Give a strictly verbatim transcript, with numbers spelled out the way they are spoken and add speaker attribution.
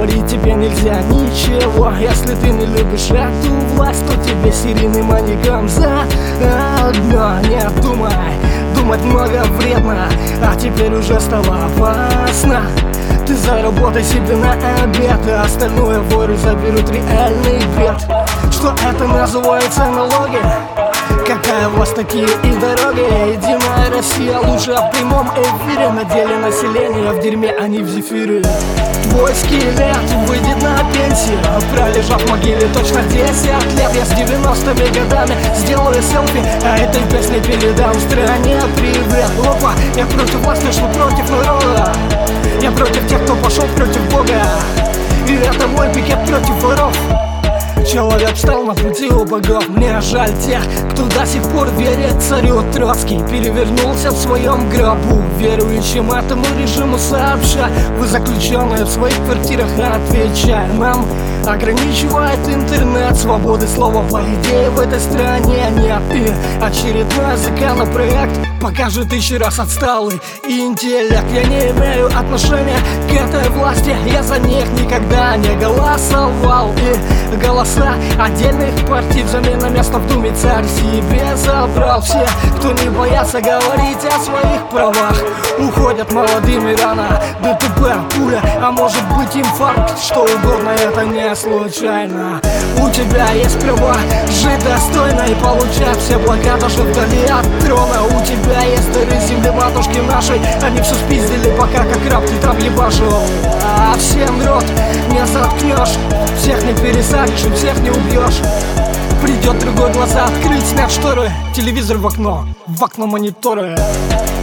Speaker 1: говорить тебе нельзя ничего. Если ты не любишь эту власть, то тебе серийным маньяком заодно. Не думай, думать много вредно, а теперь уже стало опасно. Ты заработай себе на обед, а остальное воры заберут реальный бред. Что это называется налоги? Какая у вас такие и дороги? Единая Россия лучше в прямом эфире. На деле населения в дерьме, а не в зефире. Твой скелет выйдет на пенсию, пролежав в могиле точно десять лет. Я с девяностыми годами сделаю селфи, а этой песней передам стране привет. Опа, я против власти, что против народа. Я против тех, кто пошел против Бога. И это мой пикет против воров. Человек встал на пути у богов. Мне жаль тех, кто до сих пор верит царю. Троцкий перевернулся в своем гробу. Верующим этому режиму сообща: вы заключенные в своих квартирах, отвечая нам. Ограничивает интернет, свободы слова по идее в этой стране нет. И очередной законопроект покажет еще раз отсталый интеллект. Я не имею отношения к этой власти, я за них никогда не голосовал. И голоса отдельных партий взамен на место в Думе царь себе забрал. Все, кто не боятся говорить о своих правах, уходят молодыми рано. ДТП, пуля, а может быть инфаркт, что угодно, это не случайно. У тебя есть права жить достойно и получать все блага даже вдали от трона. У тебя есть дары земли матушки нашей, они все спиздили, пока как раб ты там ебашил. А всем рот не заткнешь, всех не пересадишь и всех не убьешь. Придет другой глаза открыть, снять шторы, телевизор в окно, в окно мониторы.